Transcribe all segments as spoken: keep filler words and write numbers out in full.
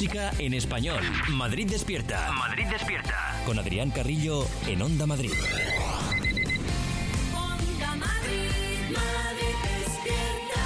Música en español. Madrid despierta. Madrid despierta. Con Adrián Carrillo en Onda Madrid. Onda Madrid, Madrid despierta.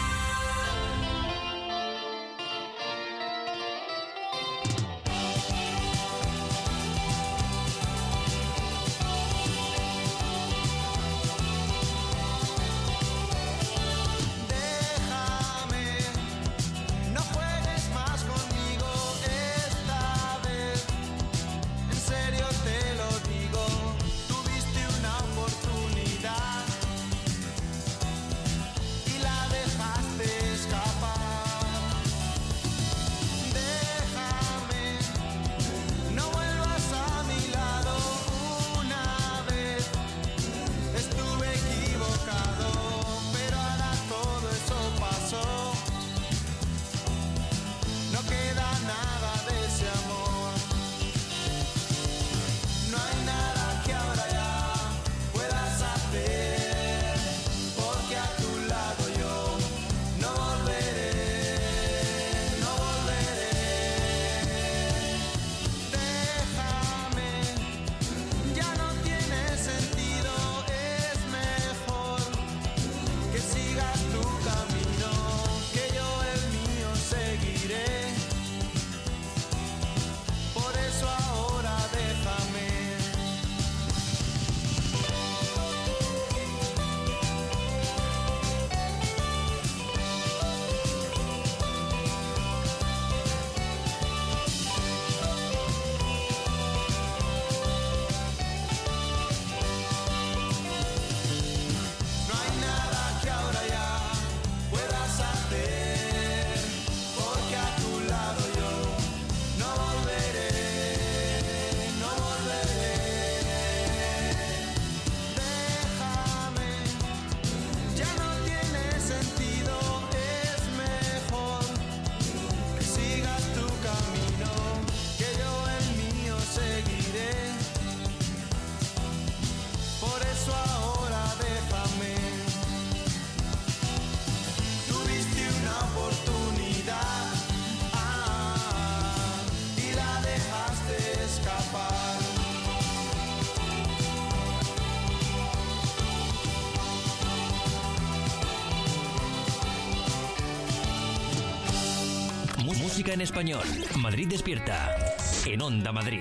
Música en español. Madrid despierta. En Onda Madrid.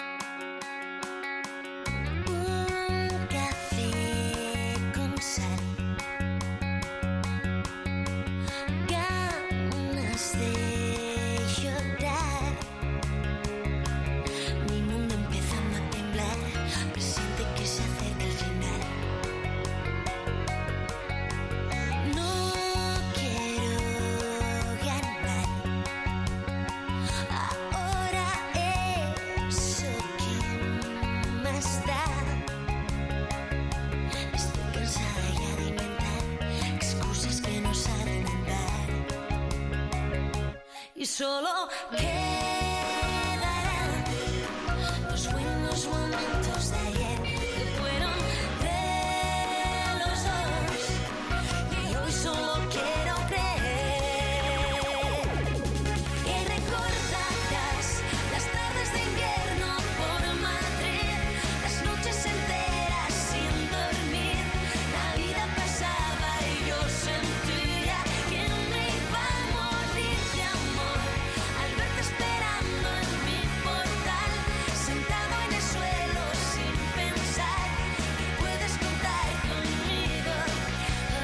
Solo quedarán los buenos momentos de ayer que fueron de los dos, y hoy solo quiero creer que recordarás las tardes de invierno por Madrid, las noches enteras sin dormir, la vida pasaba y yo sentía que me iba a morir de amor. Esperando en mi portal, sentado en el suelo sin pensar que puedes contar conmigo. Oh.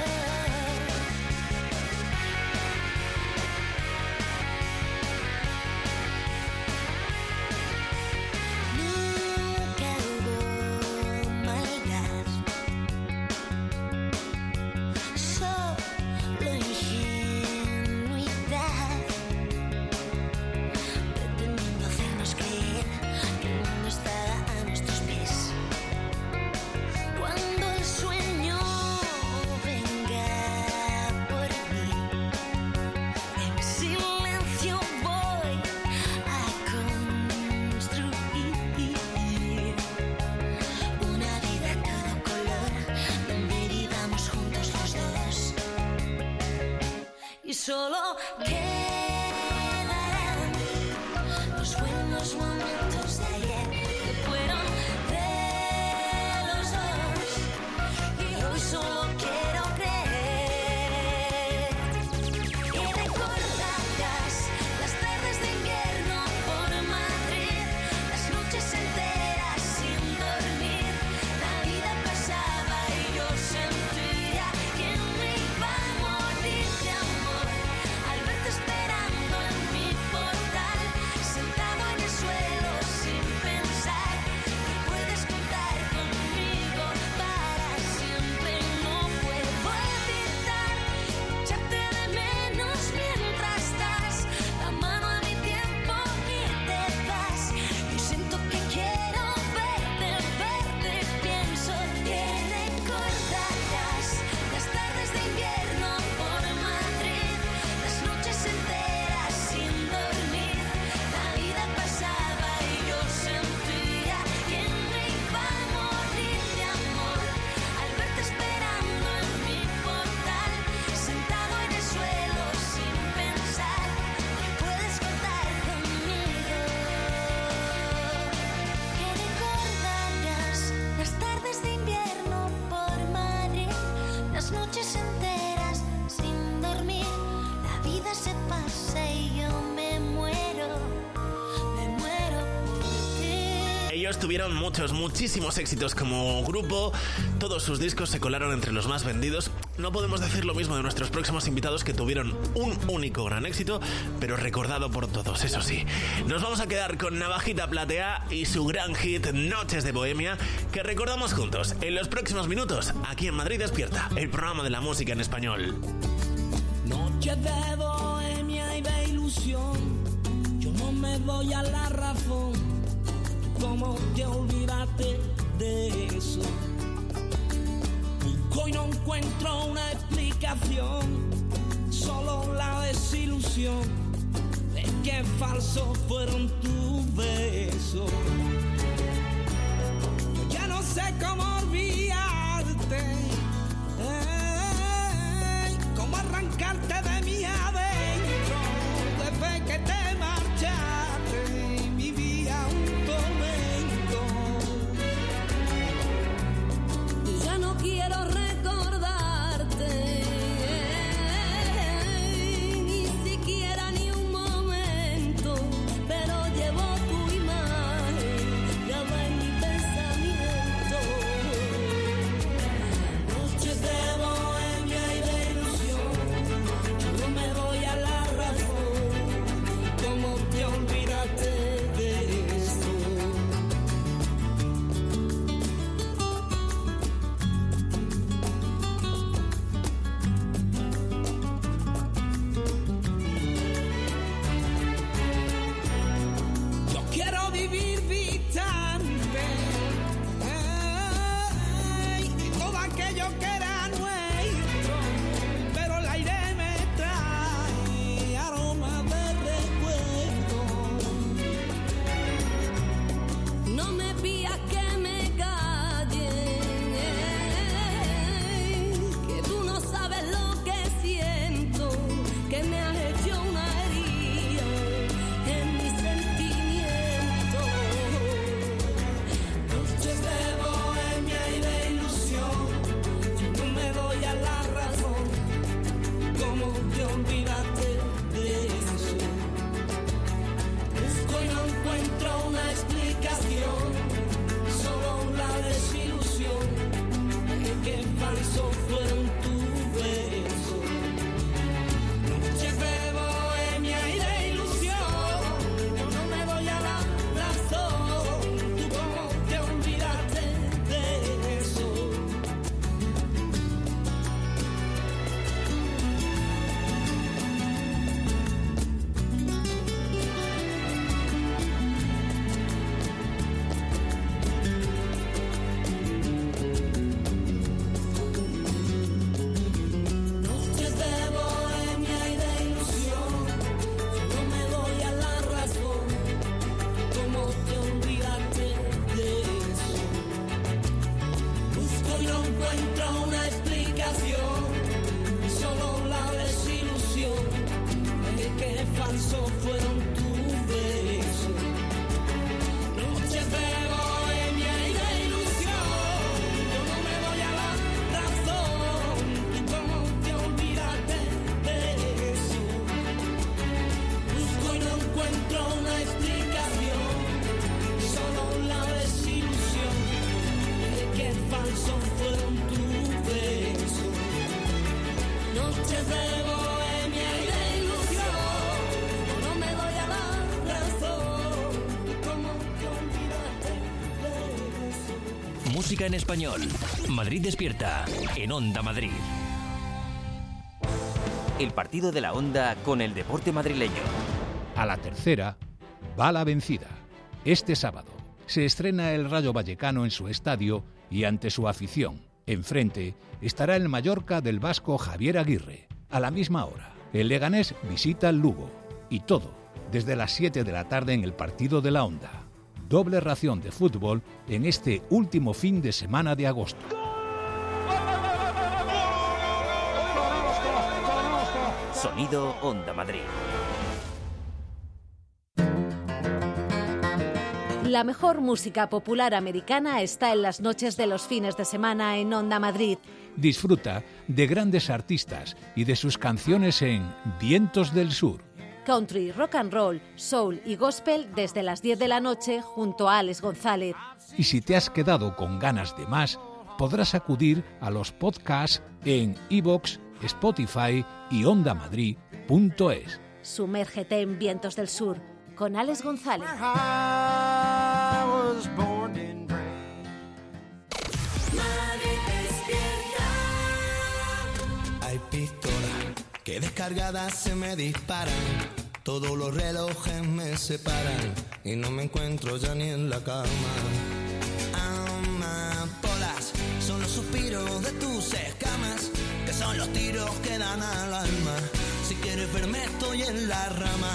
Nunca hubo maldad, solo ingenuidad, pretendiendo hacernos creer que el mundo estaba a nuestros pies. Cuando el sueño venga por mí, en silencio voy a construir una vida a todo color, donde vivamos juntos los dos, y solo quedarán Además tuvieron muchos, muchísimos éxitos como grupo. Todos sus discos se colaron entre los más vendidos. No podemos decir lo mismo de nuestros próximos invitados, que tuvieron un único gran éxito, pero recordado por todos, eso sí. Nos vamos a quedar con Navajita Platea y su gran hit Noches de Bohemia, que recordamos juntos en los próximos minutos aquí en Madrid Despierta, el programa de la música en español. Noches de bohemia y de ilusión, yo no me doy a la razón. ¿Cómo te olvidaste de eso? Busco y no encuentro una explicación, solo la desilusión de que falsos fueron tus besos. Yo ya no sé cómo olvidarte, eh, cómo arrancarte de mi adentro. Desde que te marchaste vivía un tormento. Ya no quiero recordarte, ni siquiera ni un momento, pero llevo tu imagen grabada en mi pensamiento. Noches de bohemia y de ilusión, yo no me doy a la razón. ¿Cómo te olvidaste de eso? Yo quiero vivir distante, ey, de todo aquello que era nuestro, pero el aire me trae aroma de recuerdo. No me pidas que me calle, que tú no sabes lo que siento, que me has hecho una herida en mi sentimiento. Noches de bohemia y de ilusión, yo no me doy a la razón. ¿Cómo te olvidaste de eso? Busco y no encuentro una explicación, solo la desilusión de que falsos fueron tus besos. Noches de bohemia y de ilusión, yo no me doy a la razón. ¿Tú cómo te olvidaste de eso? Noches de bohemia y de ilusión, yo no me doy a la razón. ¿Cómo te olvidaste de eso? Busco y no encuentro una explicación, solo la desilusión de que falsos fueron tus besos. Noches de bohemia y de ilusión, yo no me doy a la razón. ¿Y cómo te olvidaste de eso? Busco y no encuentro una explicación, solo la desilusión de que falsos fueron tus besos. Noches de bohemia y de ilusión, yo no me doy a la razón. ¿Y cómo te olvidaste de eso? Música en español. Madrid Despierta, en Onda Madrid. El partido de la Onda con el deporte madrileño. A la tercera va la vencida. Este sábado se estrena el Rayo Vallecano en su estadio y ante su afición. Enfrente estará el Mallorca del vasco Javier Aguirre. A la misma hora, el Leganés visita el Lugo. Y todo desde las siete de la tarde en el partido de la Onda. Doble ración de fútbol en este último fin de semana de agosto. Sonido Onda Madrid. La mejor música popular americana está en las noches de los fines de semana en Onda Madrid. Disfruta de grandes artistas y de sus canciones en Vientos del Sur. country, rock and roll, soul y gospel desde las diez de la noche junto a Alex González. Y si te has quedado con ganas de más, podrás acudir a los podcasts en iVoox, Spotify y onda madrid punto es. Sumérgete en Vientos del Sur con Alex González. Hay pistolas que descargadas se me disparan, todos los relojes me separan y no me encuentro ya ni en la cama. Amapolas son los suspiros de tus escamas, que son los tiros que dan al alma. Si quieres verme estoy en la rama.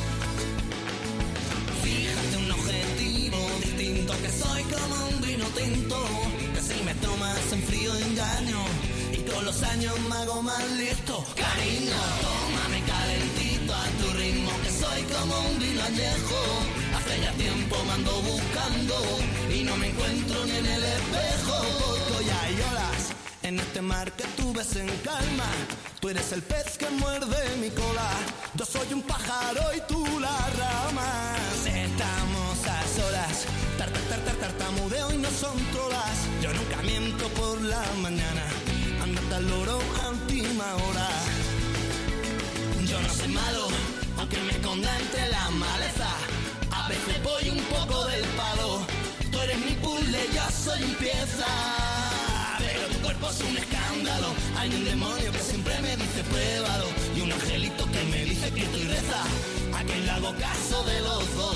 Fíjate un objetivo distinto, que soy como un vino tinto, que si me tomas en frío engaño y con los años me hago más listo. Cariño, tómame calentito a tu ritmo, que soy como un vino añejo. Hace ya tiempo me ando buscando y no me encuentro ni en el espejo. Porque hoy hay olas en este mar que tú ves en calma. Tú eres el pez que muerde mi cola, yo soy un pájaro y tú la rama. Estamos a solas, tar, tar, tar, tar, tartamudeo y no son trolas. Yo nunca miento por la mañana, andate al loro a última hora. Yo no soy malo, aunque me esconda entre la maleza. A veces voy un poco del palo, tú eres mi puzzle, yo soy mi pieza. Pero tu cuerpo es un escándalo, hay un demonio que siempre me dice pruébalo, y un angelito que me dice que estoy reza, a quien le hago caso de los dos.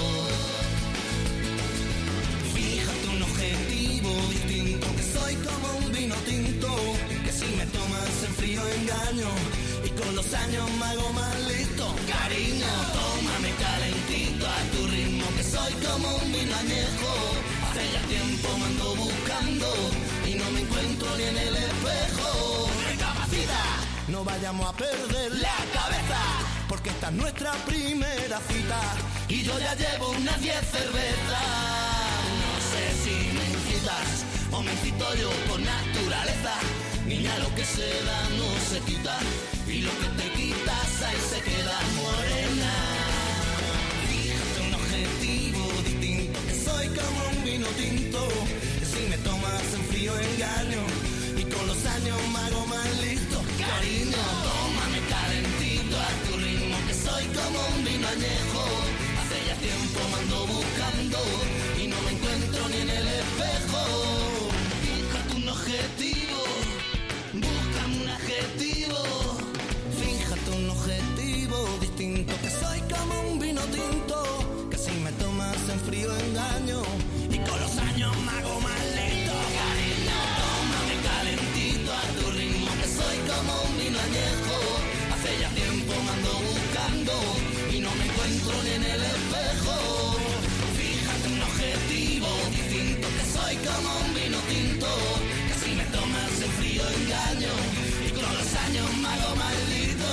Fíjate un objetivo distinto, que soy como un vino tinto, que si me tomas en frío engaño y con los años me hago más listo. Cariño, tómame calentito a tu ritmo, que soy como un vino añejo. Hace ya tiempo me ando buscando y no me encuentro ni en el espejo. Recapacita, no vayamos a perder la cabeza, porque esta es nuestra primera cita y yo ya llevo unas diez cervezas. No sé si me incitas o me incito yo por naturaleza. Niña, lo que se da no se quita y lo que te quitas ahí se queda. Morena, fíjate un objetivo distinto, que soy como un vino tinto, que si me tomas en frío engaño y con los años me hago más listo. Cariño, tómame calentito a tu ritmo, que soy como un vino añejo. Hace ya tiempo me ando buscando y no me encuentro ni en el espejo. Fíjate un objetivo, búscame un adjetivo. Fíjate un objetivo distinto, que soy como un vino tinto, que si me tomas en frío engaño y con los años me hago más lento. Cariño, tómame calentito a tu ritmo, que soy como un vino añejo. Hace ya tiempo me ando buscando y no me encuentro ni en el espejo. Fíjate un objetivo distinto, que soy como un vino tinto, que si me tomas en frío engaño y con los años me hago maldito.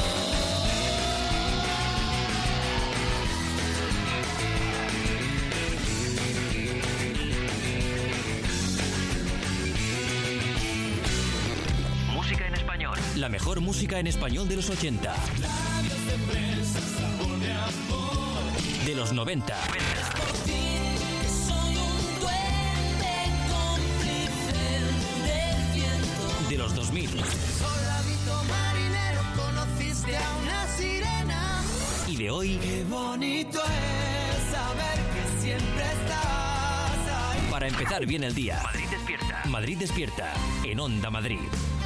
Música en español. La mejor música en español de los ochenta. De los noventa. Soy un duende cómplice del viento. De los dos mil. Soldadito marinero, conociste a una sirena. Y de hoy. Qué bonito es saber que siempre estás ahí. Para empezar bien el día. Madrid despierta. Madrid despierta. En Onda Madrid.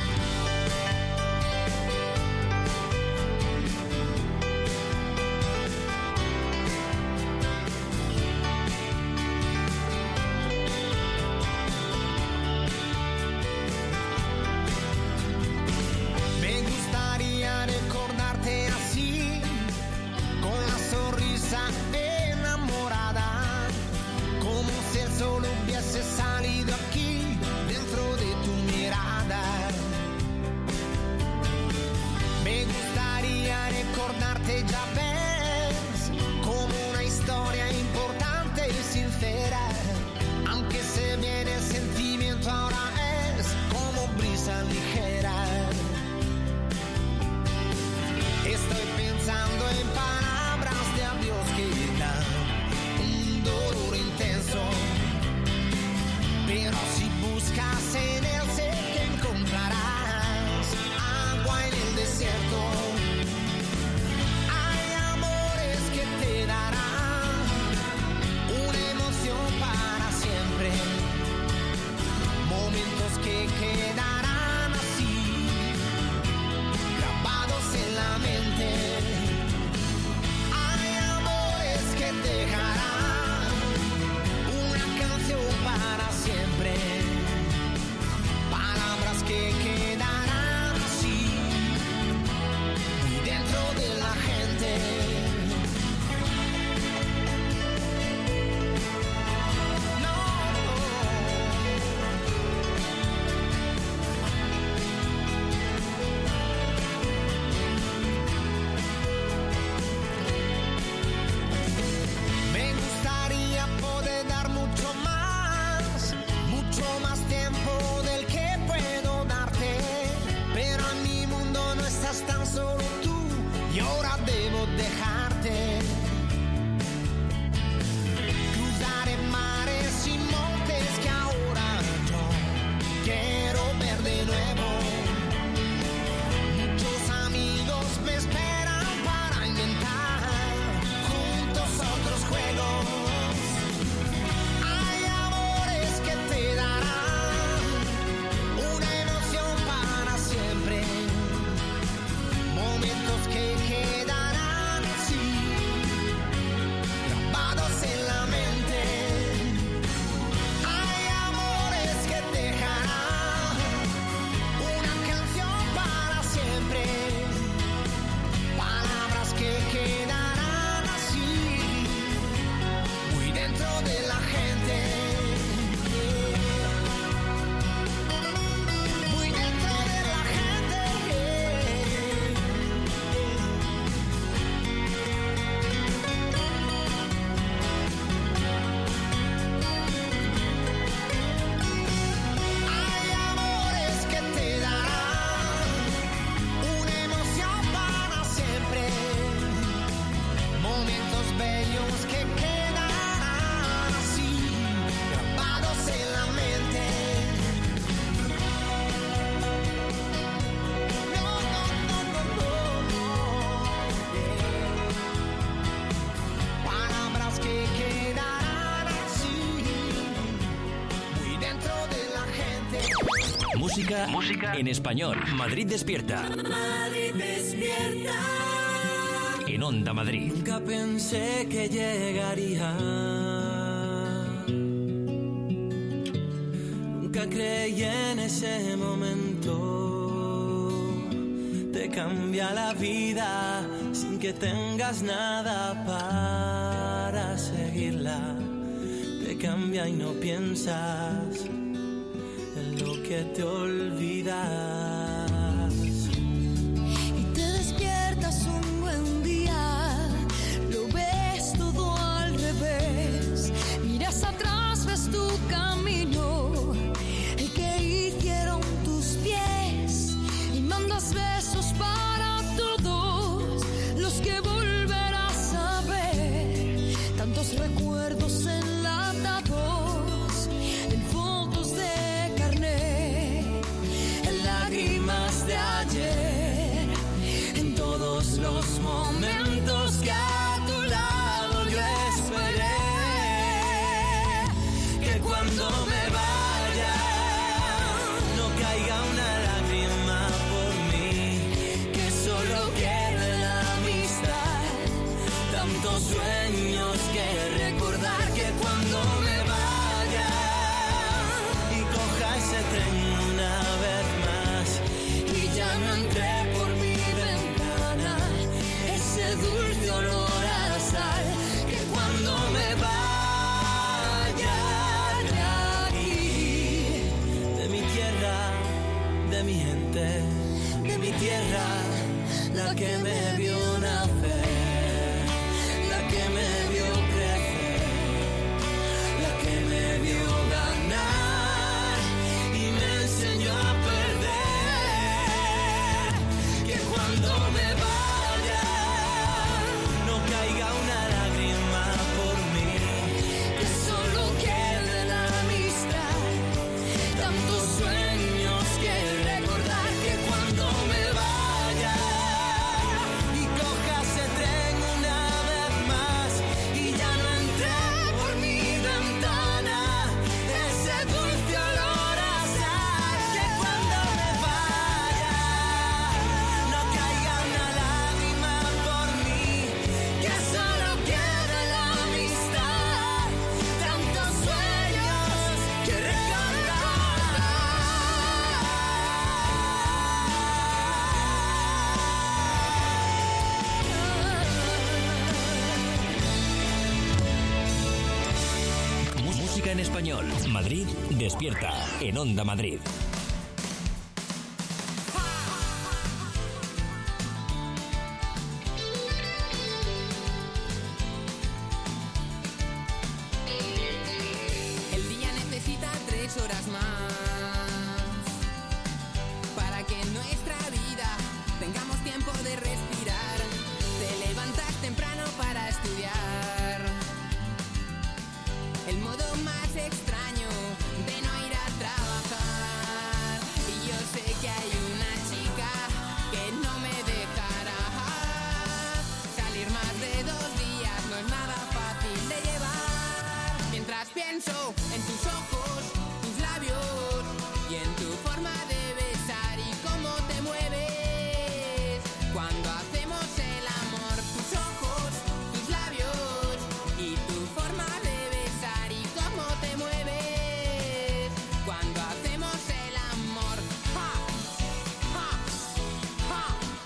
Me gustaría recordarte así, con la sonrisa enamorada, como si el sol hubiese salido aquí dentro de tu mirada. Música, música en español. Madrid despierta. Madrid despierta. En Onda Madrid. Nunca pensé que llegaría. Nunca creí en ese momento. Te cambia la vida sin que tengas nada para seguirla. Te cambia y no piensas en lo que te olvidas. Y te despiertas un buen día, lo ves todo al revés. Miras atrás, ves tu camino, el que hicieron tus pies, y mandas besos para todos los que volverás a ver. Tantos recuerdos enlatados en fotos de carnet, en lágrimas de ayer, en todos los momentos que a tu lado yo esperé. Que cuando me vaya no caiga una lágrima por mí, que solo quede la amistad, tantos sueños que recordar. Que cuando me vaya y coja ese tren una vez más y ya no entré por mi ventana, ese dulce olor a sal. Que cuando me vaya de aquí, de mi tierra, de mi gente, de mi tierra, la que me vio nacer, la que me vio crecer, la que me vio ganar y me enseñó a perder. Que cuando me vaya no caiga una lágrima por mí, que solo quede la amistad, tantos sueños que recordar. Que cuando me vaya y coja ese tren una vez más y ya no entré por mi ventana, ese dulce olor a sal. Que cuando me vaya no caiga una lágrima por mí, que solo quede la amistad, tantos sueños que Música en español. Madrid despierta. En Onda Madrid. El día necesita tres horas más para que en nuestra vida tengamos tiempo de respirar. Te levantas temprano para estudiar. El modo más extraño de no ir a trabajar. Y yo sé que hay una chica que no me dejará salir más de dos días. No es nada fácil de llevar. Mientras pienso en tus ojos, tus labios y en tu forma de besar y cómo te mueves cuando hacemos el amor. Tus ojos, tus labios y tu forma de besar y cómo te mueves cuando hacemos el amor. ¡Ja! ¡Ja! ¡Ja!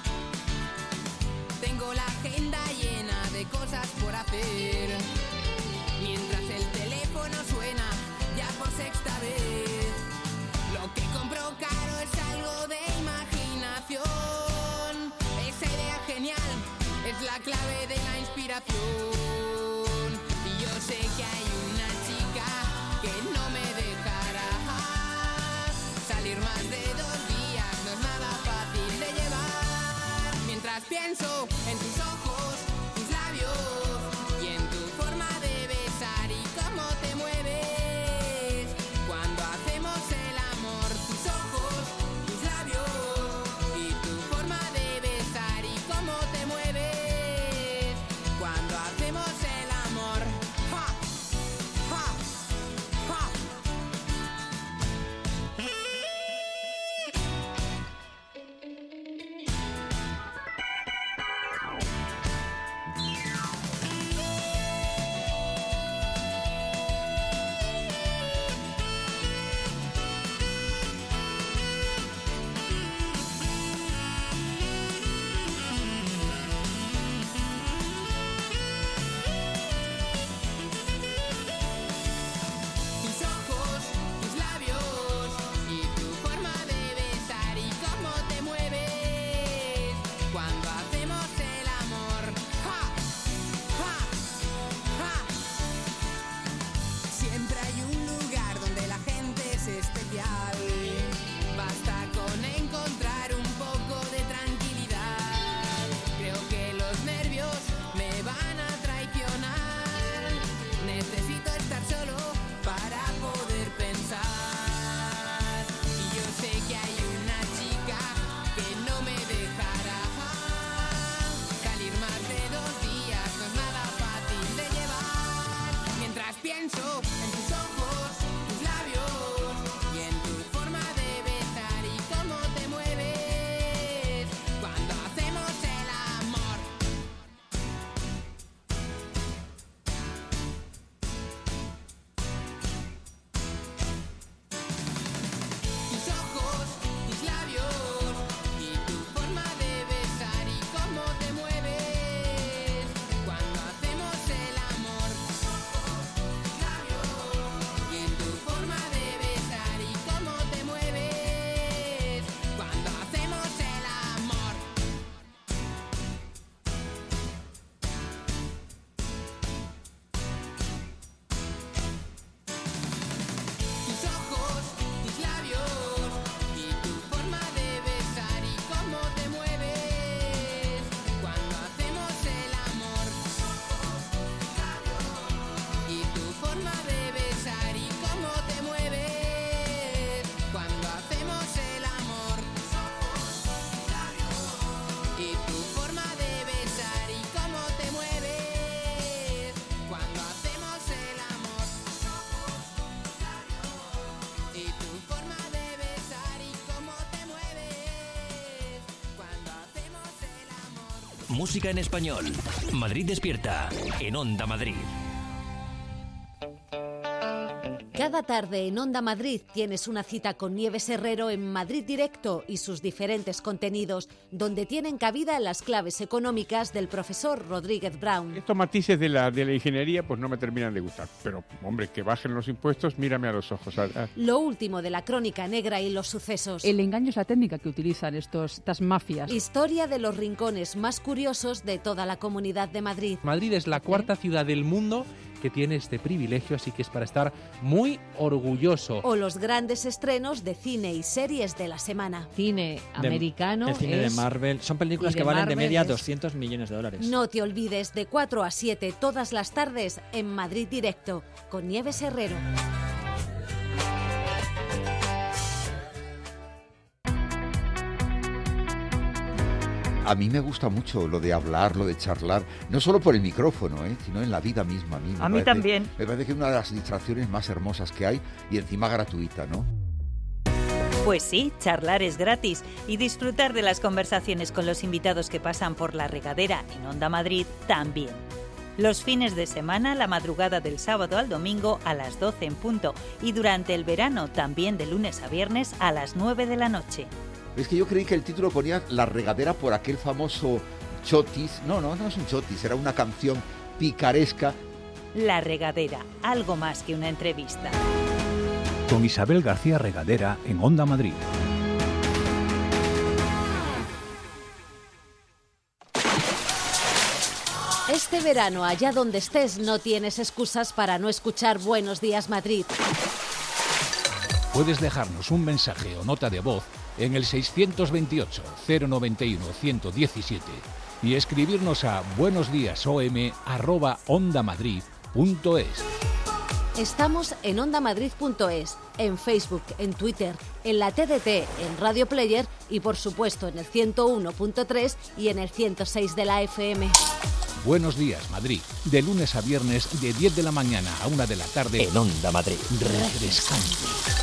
Tengo la agenda llena de cosas por hacer, mientras el teléfono suena ya por sexta vez. Lo que compro caro es algo de imaginación. Esa idea genial es la clave de la inspiración. Y yo sé que hay una chica que no me dejará salir más de dos días. No es nada fácil de llevar. Mientras pienso en tus ojos, tus labios y en tu forma de besar y cómo te mueves cuando hacemos el amor. Tus ojos, tus labios y tu forma de besar y cómo te mueves cuando hacemos el amor. ¡Ja! ¡Ja! ¡Ja! Música en español. Madrid Despierta, en Onda Madrid. Cada tarde en Onda Madrid tienes una cita con Nieves Herrero en Madrid Directo y sus diferentes contenidos, donde tienen cabida las claves económicas del profesor Rodríguez Brown. Estos matices de la, de la ingeniería pues no me terminan de gustar, pero hombre, que bajen los impuestos, mírame a los ojos. A, a... Lo último de la crónica negra y los sucesos. El engaño es la técnica que utilizan estos, estas mafias. Historia de los rincones más curiosos de toda la Comunidad de Madrid. Madrid es la cuarta ciudad del mundo que tiene este privilegio, así que es para estar muy orgulloso. O los grandes estrenos de cine y series de la semana. Cine americano. El cine es... de Marvel. Son películas que valen Marvel de media es... doscientos millones de dólares. No te olvides, de cuatro a siete todas las tardes en Madrid Directo, con Nieves Herrero. A mí me gusta mucho lo de hablar, lo de charlar, no solo por el micrófono, ¿eh? sino en la vida misma. A mí, me a mí parece, también. Me parece que es una de las distracciones más hermosas que hay y encima gratuita, ¿no? Pues sí, charlar es gratis y disfrutar de las conversaciones con los invitados que pasan por La Regadera en Onda Madrid también. Los fines de semana, la madrugada del sábado al domingo a las doce en punto y durante el verano también de lunes a viernes a las nueve de la noche. Es que yo creí que el título ponía La Regadera por aquel famoso chotis. No, no, no es un chotis, era una canción picaresca. La Regadera, algo más que una entrevista. Con Isabel García Regadera en Onda Madrid. Este verano, allá donde estés, no tienes excusas para no escuchar Buenos Días Madrid. Puedes dejarnos un mensaje o nota de voz en el seiscientos veintiocho, cero noventa y uno, ciento diecisiete y escribirnos a buenosdíasom arroba ondamadrid punto es. Estamos en ondamadrid punto es, en Facebook, en Twitter, en la T D T, en Radio Player y por supuesto en el ciento uno punto tres y en el ciento seis de la F M. Buenos Días Madrid, de lunes a viernes de diez de la mañana a una de la tarde en Onda Madrid. Refrescante.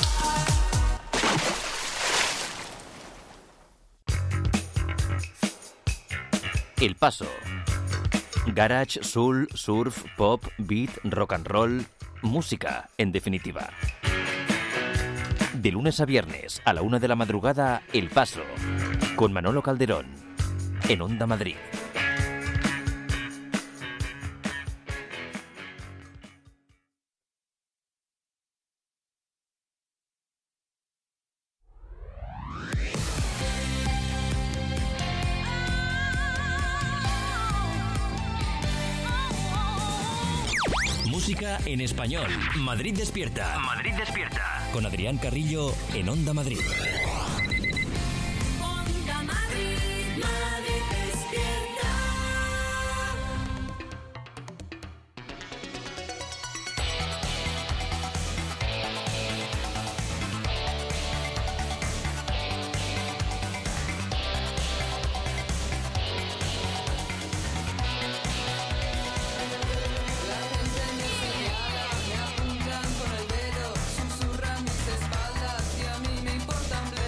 El Paso. Garage, soul, surf, pop, beat, rock and roll, música, en definitiva. De lunes a viernes a la una de la madrugada, El Paso, con Manolo Calderón, en Onda Madrid. Música en español. Madrid Despierta. Madrid Despierta. Con Adrián Carrillo en Onda Madrid. Onda Madrid, Madrid Despierta. Con el dedo, susurran mis espaldas y a mí me importa un bledo.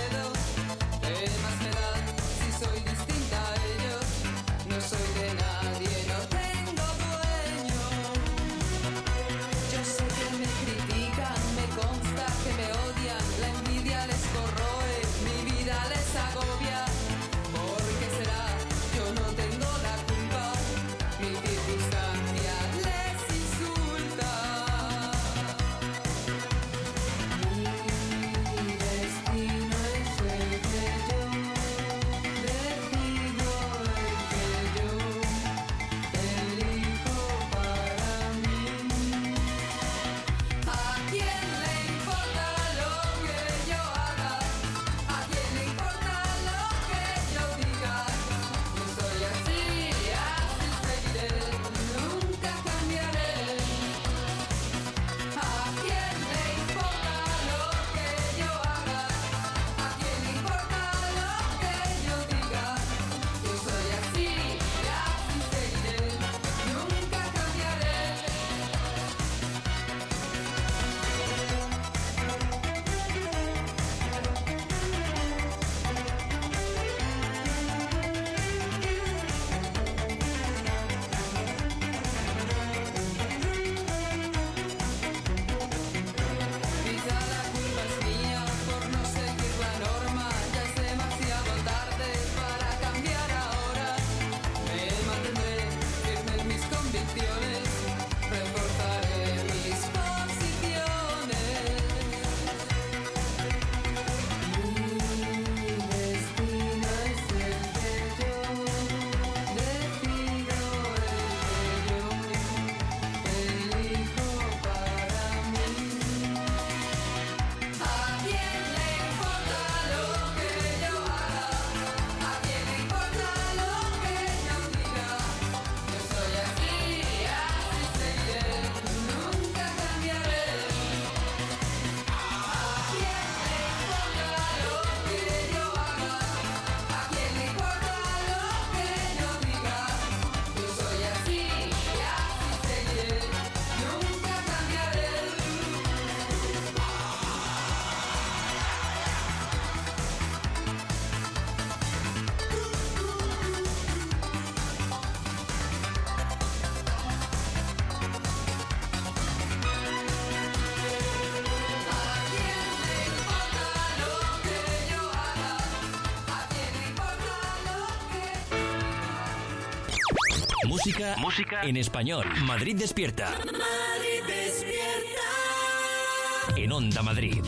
Música, música en español. Madrid despierta. Madrid despierta. En Onda Madrid.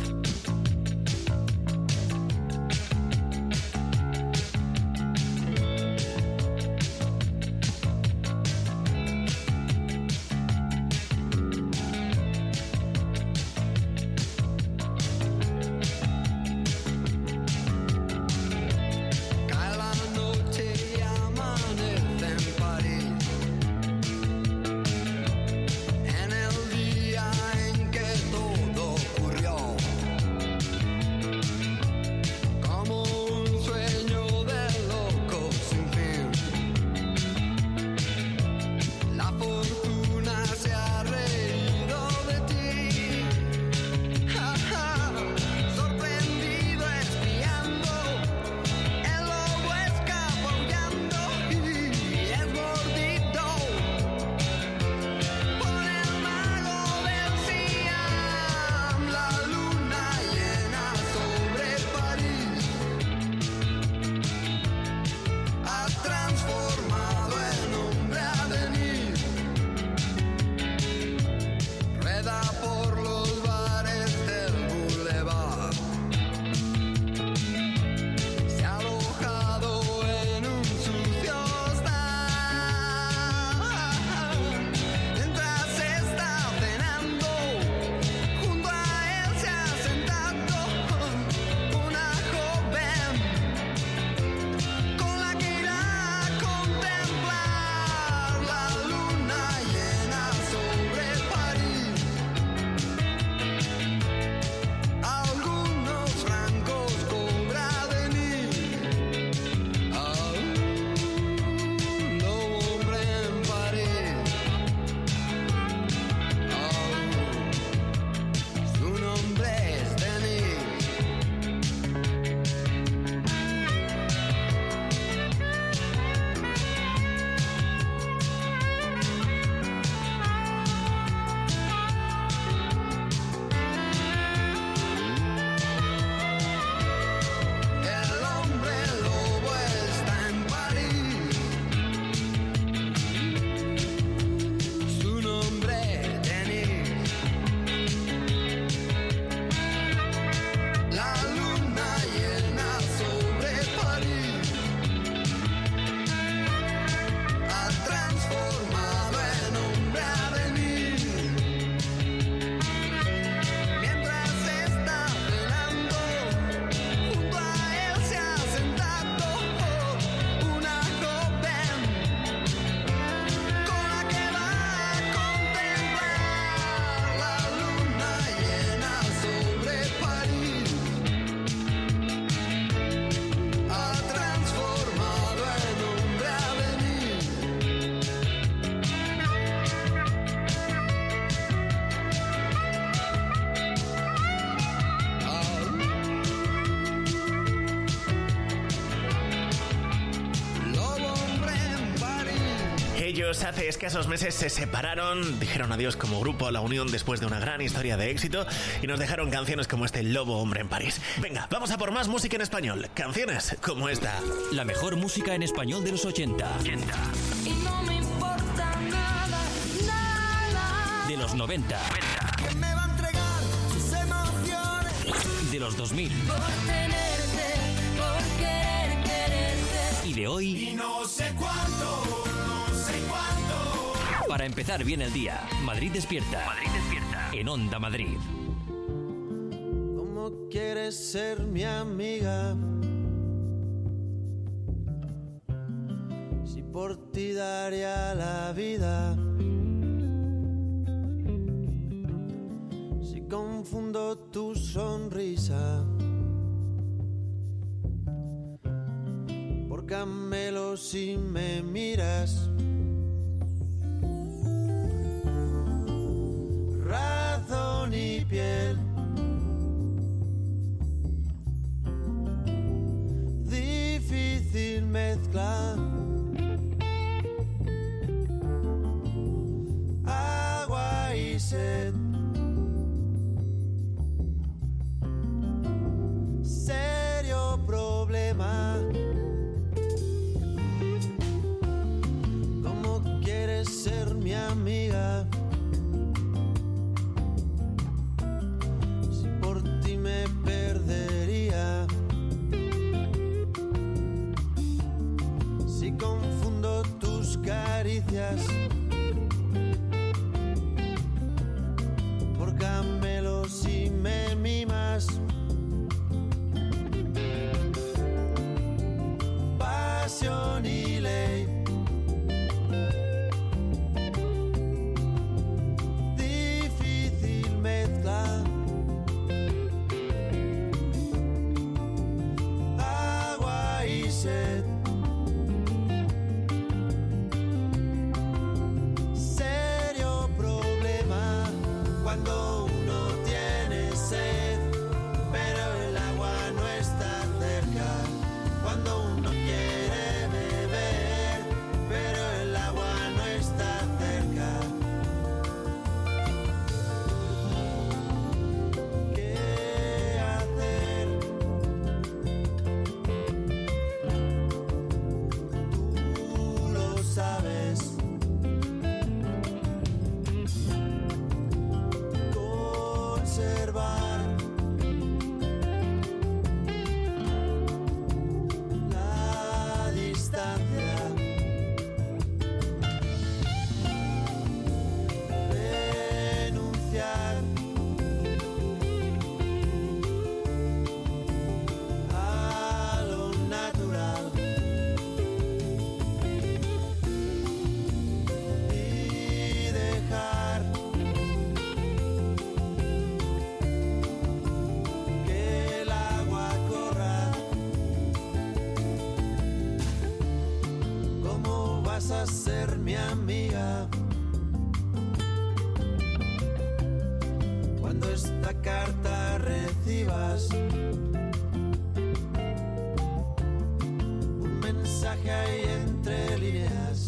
Cae la noche y amanece en París. En el día en que todo ocurrió, como un sueño de loco sin fin. La fortuna se ha reído de ti. Ja, ja. Sorprendido espiando, el lobo escabullando y es mordido por el mago del Siam. La luna llena sobre París ha transformado en hombre a venir. Rueda por los bares del boulevard. Se ha alojado en un sucio hostal. Mientras está cenando, junto a él se ha sentado una joven con la que irá a contemplar la luna llena sobre París. Algunos francos cobra venir a un lobo hombre en París. Oh, su nombre es Denis. El hombre lobo está en París. Su nombre es Denis. La luna llena sobre París ha transformado en hombre a venir. Mientras está cenando, junto a él se ha sentado una joven con la que va a contemplar la luna llena sobre París. Ha transformado en hombre a venir. Lobo hombre en París. Ellos hace escasos meses se separaron, dijeron adiós como grupo a la unión después de una gran historia de éxito y nos dejaron canciones como este Lobo Hombre en París. Venga, vamos a por más música en español. Canciones como esta. La mejor música en español de los ochenta. Y no me importa nada, nada. De los noventa. ¿Quién me va a entregar sus emociones? De los dos mil. Por tenerte, por querer quererte. Y de hoy. Y no sé cuánto, no sé cuánto. Para empezar bien el día. Madrid despierta. Madrid despierta. En Onda Madrid. ¿Cómo quieres ser mi amiga? Si por ti daría la vida. Si confundo tu sonrisa por camelo si me miras. Razón y piel. Difícil mezcla. Agua y sed. Serio problema. ¿Cómo caricias por camelos y me mimas. Pasión y ley, difícil mezcla. Agua y sed, serio problema cuando uno tiene sed, pero el agua no está cerca. Cuando uno quiere beber, pero el agua no está cerca. ¿Qué hacer? Tú lo sabes. Conservar la distancia, renunciar a lo natural y dejar que el agua corra. ¿Cómo vas a ser mi amiga cuando esta carta recibas un mensaje ahí entre líneas?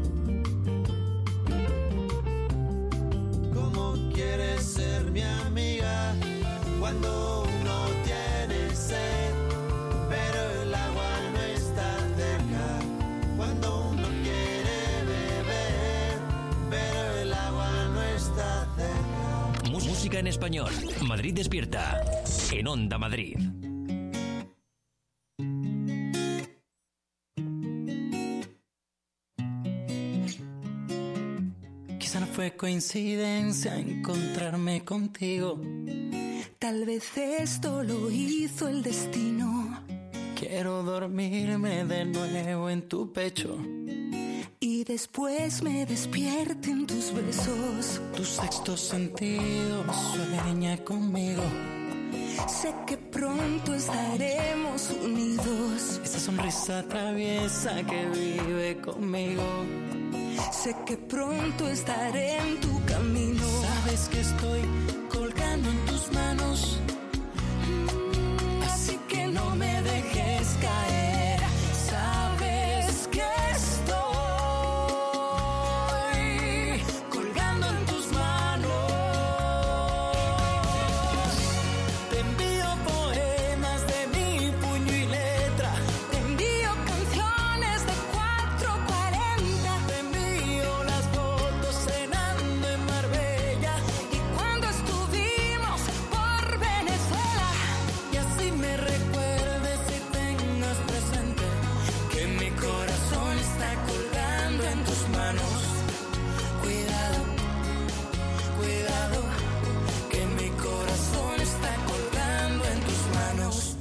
¿Cómo quieres ser mi amiga cuando uno tiene sed, pero el agua no está cerca? Cuando uno quiere beber, pero el agua no está cerca. Música en español. Madrid despierta. En Onda Madrid. Quizá no fue coincidencia encontrarme contigo. Tal vez esto lo hizo el destino. Quiero dormirme de nuevo en tu pecho Y después me despierte en tus besos. Tu sexto sentido sueña conmigo. Sé que pronto estaremos unidos. Esa sonrisa traviesa que vive conmigo. Sé que pronto estaré en tu camino. Sabes que estoy colgando en tus manos. Así que no me dejes caer. Sabes que estoy colgando en tus manos. Te envío poemas de mi puño y letra. Te envío canciones de cuatro cuarenta. Te envío las fotos cenando en Marbella. Y cuando estuvimos por Venezuela. Y así me recuerdes y tengas presente que mi corazón está colgando en tus manos. Cuidado, cuidado, que mi corazón está colgando en tus manos.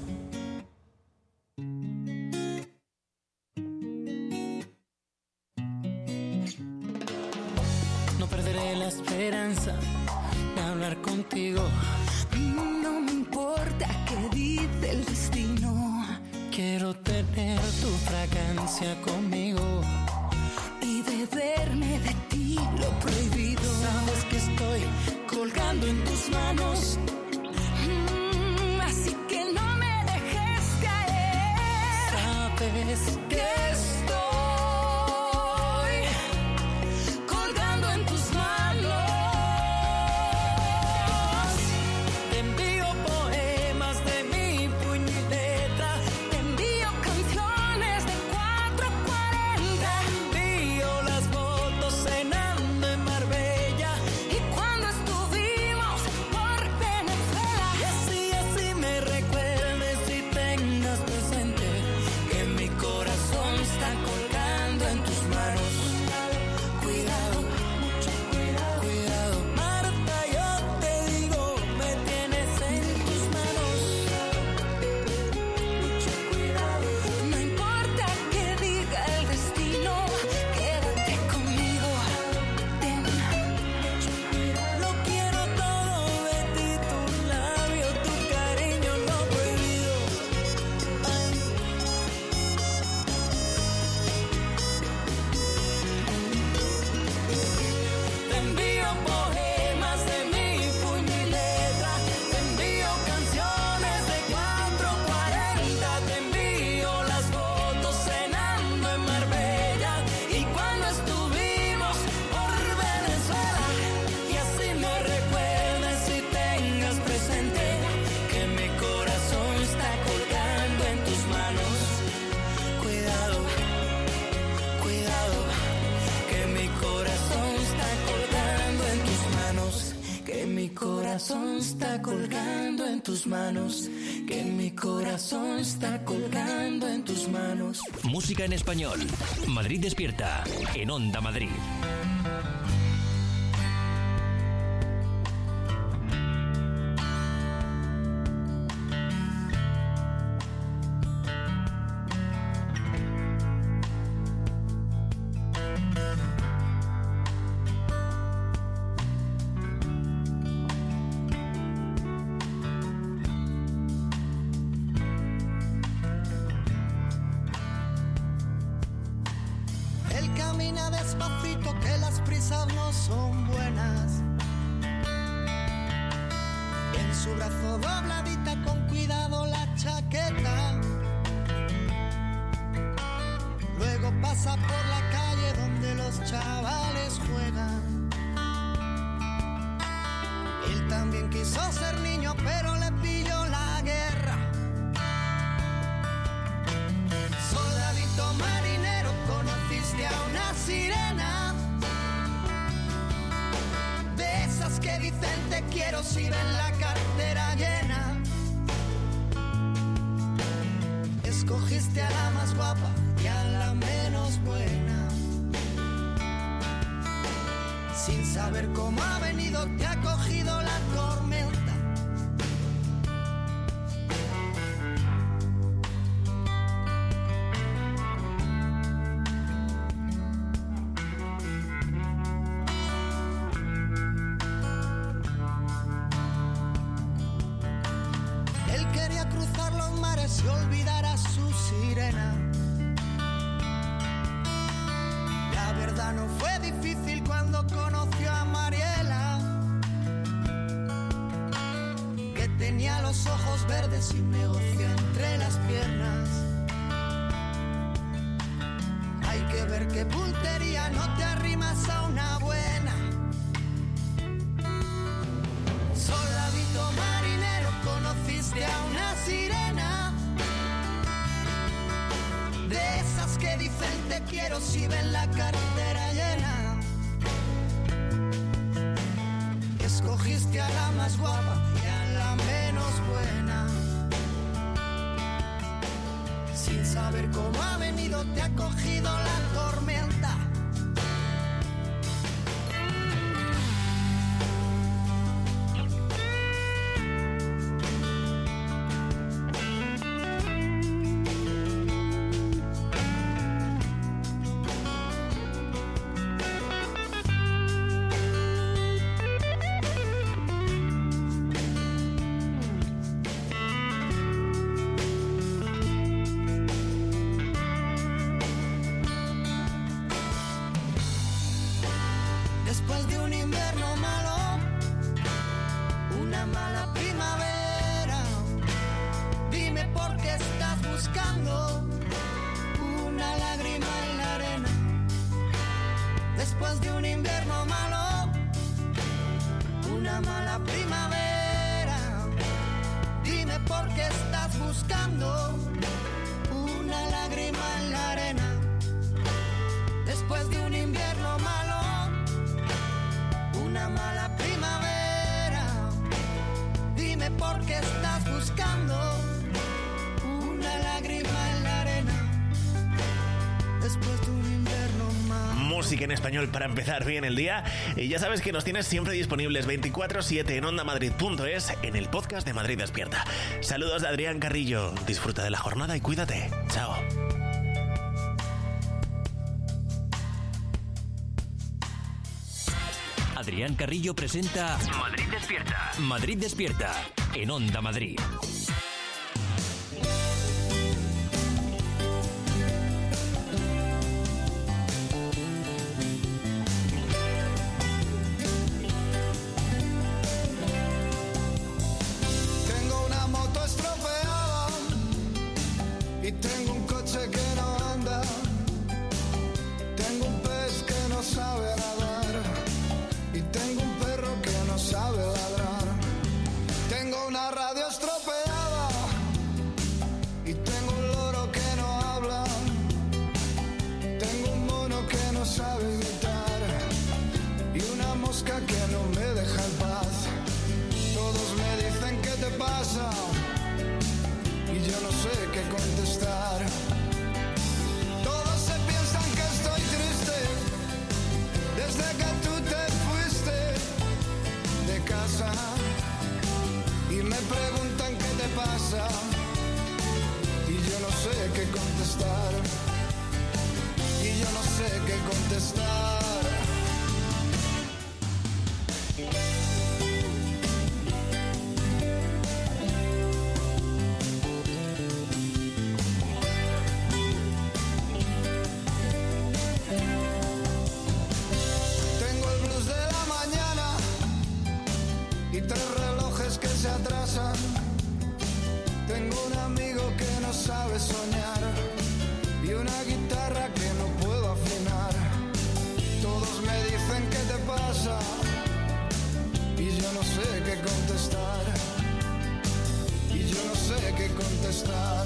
no perderé la esperanza de hablar contigo. No me importa qué dice el destino. Quiero tener tu fragancia conmigo Y beberme de ti lo prohibido. Sabes que estoy colgando en tus manos. Mm, así que no me dejes caer. Sabes Que estoy colgando en tus manos. te envío poemas de mi puño y letra. Te envío canciones de cuatro cuarenta. Te envío las fotos cenando en Marbella. Y cuando estuvimos por Venezuela. Y así, así me recuerdes y tengas presente Que mi corazón está colgando en tus manos, que mi corazón está colgando en tus manos. Música en español. Madrid despierta en Onda Madrid. Él camina despacito, que las prisas no son buenas. En su brazo dobladita, con cuidado la chaqueta. Luego pasa por la calle donde los chavales juegan. Él también quiso ser niño, pero le pilló la guerra. Soldadito marinero, conociste a una sirena, de esas que dicen te quiero si ven la cartera llena. Escogiste a la más guapa y a la menos buena. Sin saber cómo ha venido, te ha cogido la tormenta. Él quería cruzar los mares y olvidar a su sirena. La verdad no fue difícil cuando conoció a Mariela, que tenía los ojos verdes y un negocio entre las piernas. Hay que ver qué puntería, no te arrimas a una buena. Soldadito marinero, conociste a una sirena, de esas que dicen te quiero si ven la cartera llena. Escogiste a la más guapa y a la menos buena. Sin saber cómo ha venido, te ha cogido la tormenta. Después de un invierno malo, una mala primavera, dime por qué estás buscando una lágrima en la arena. Después de un invierno malo, una mala primavera, dime por qué estás buscando una lágrima en la arena. Después de un invierno malo, una mala primavera, dime por qué estás buscando una lágrima en la arena. Después de un invierno más. Música en español para empezar bien el día. Y ya sabes que nos tienes siempre disponibles veinticuatro siete en onda madrid punto es, en el podcast de Madrid Despierta. Saludos de Adrián Carrillo. Disfruta de la jornada y cuídate. Chao. Adrián Carrillo presenta Madrid despierta. Madrid despierta en Onda Madrid. Tengo una moto estropeada y tengo un coche que no anda. Tengo un pez que no sabe nadar y tengo un perro que no sabe ladrar. Tengo una radio estropeada y tengo un loro que no habla. Tengo un mono que no sabe imitar y una mosca que no me deja en paz. Todos me dicen contestar. Y yo no sé qué contestar. Tengo el blues de la mañana y tres relojes que se atrasan. Tengo un amigo que no sabe soñar y una guitarra que no puedo afinar. Todos me dicen qué te pasa y yo no sé qué contestar. Y yo no sé qué contestar.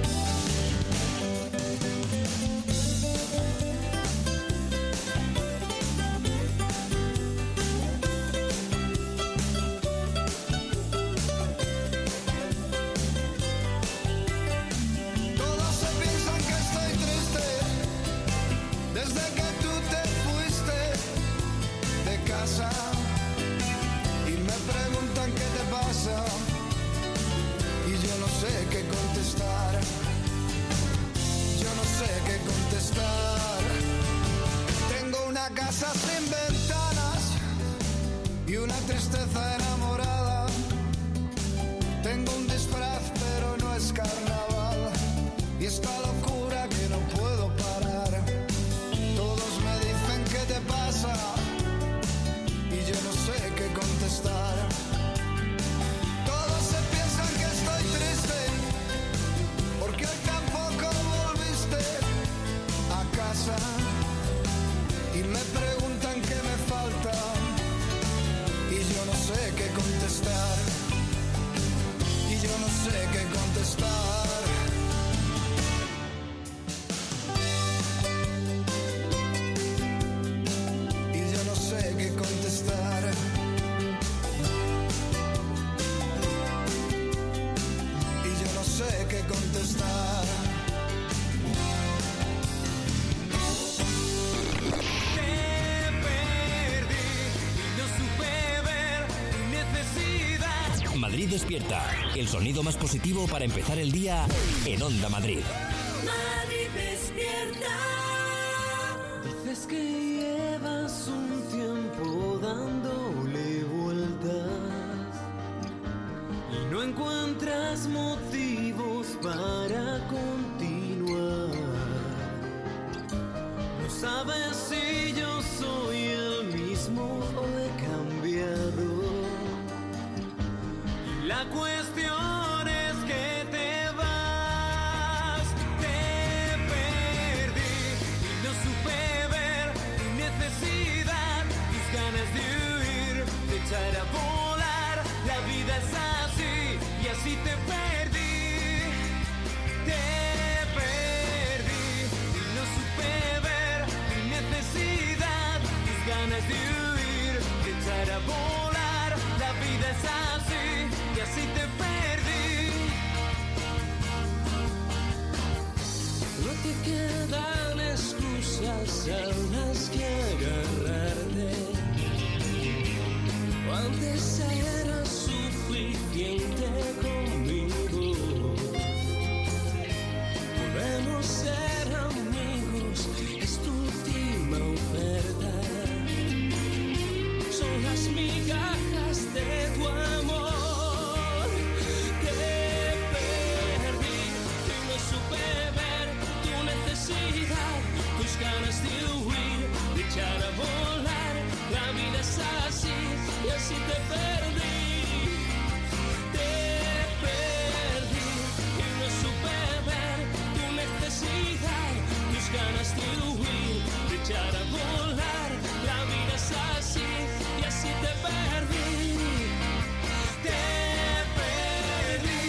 Todos se piensan que estoy triste desde que tú te fuiste de casa y me preguntan qué te pasa y yo no sé qué contestar. Yo no sé qué contestar. Tengo una casa sin ventanas y una tristeza enamorada. Tengo un disfraz pero no es carnaval y esta locura que no puedo parar. Todos me dicen qué te pasa y yo no sé qué contestar. Todos se piensan que estoy triste porque hoy tampoco volviste a casa y me preguntan qué me falta y yo no sé qué contestar. Y yo no sé qué contestar. Y yo no sé qué contestar. Y yo no sé qué contestar. Te perdí y no supe ver tu necesidad. Madrid despierta. El sonido más positivo para empezar el día en Onda Madrid. Madrid despierta. Dices que llevas un tiempo dándole vueltas y no encuentras motivos para continuar. No sabes si yo soy el mismo o he cambiado. La cuestión es que te vas. Te perdí y no supe ver tu necesidad, tus ganas de huir, de echar a volar. La vida es así y así te perdí. Te perdí y no supe ver tu necesidad, tus ganas de huir, de echar a volar. La vida es así y así te perdí. No te quedan excusas a las que agarrarte. Antes eras suficiente conmigo. Podemos ser amigos, es tu última oferta. Son las migajas de tu amor. Te perdí y no supe ver tu necesidad, tus ganas de huir, de echar a volar. La vida es así y así te perdí. Te perdí y no supe ver tu necesidad, tus ganas de huir, de echar a volar. La vida es así y así te perdí. Te perdí.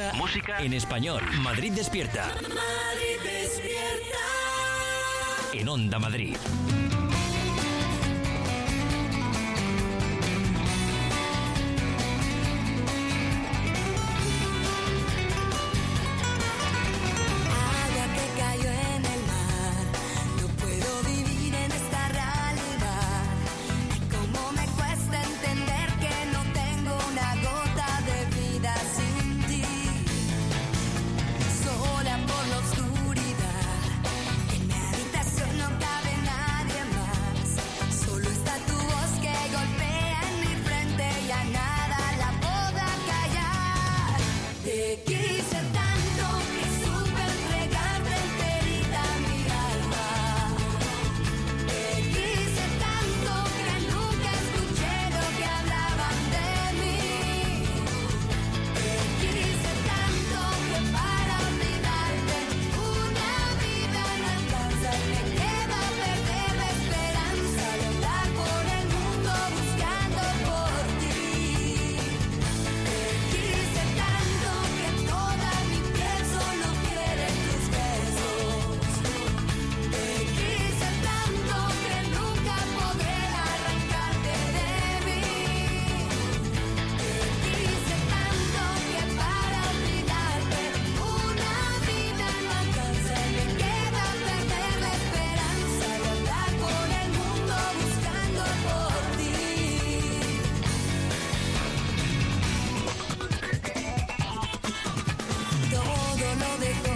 Música, música en español. Madrid despierta. Madrid despierta. En Onda Madrid. Agua que cayó en el mar, no puedo vivir en esta realidad. Ay, cómo me cuesta entender que no tengo una gota de vida sin ti. Sola por la oscuridad, en mi habitación no cabe nadie más. Solo está tu voz que golpea en mi frente y a nada la puedo callar. Te quise tanto que supe entregarte enterita mi alma. Te quise tanto que nunca escuché lo que hablaban de mí. Te quise tanto que para olvidarte una vida no alcanza y me queda perder la esperanza de andar por el mundo buscando por ti. Te quise tanto que toda mi piel solo quiere tus besos. Te quise tanto que nunca podré arrancarte de mí. Te quise tanto que para olvidarte una vida no alcanza y me queda perder la esperanza de andar por el mundo buscando por ti. Todo lo dejé